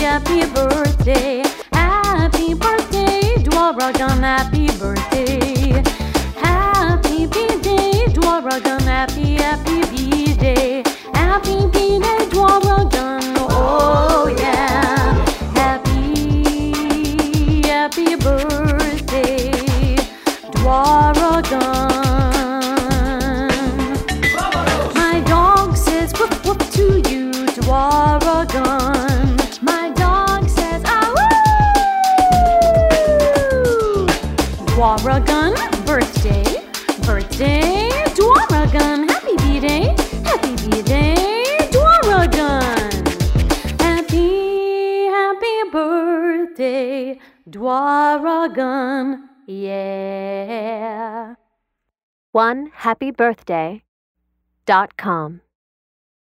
happy birthday. Happy birthday, Dwaragun, happy birthday. Happy B-Day, Dwaragun, happy B-Day. Happy B-Day, Dwaragun, oh yeah. Happy birthday, Dwaragun. My dog says whoop whoop to you, Dwaragun. My dog says ah woo. Dwaragun, birthday, birthday, Dwaragun. Happy B-Day, Dwaragun. Happy birthday, Dwaragun, yeah. OneHappyBirthday.com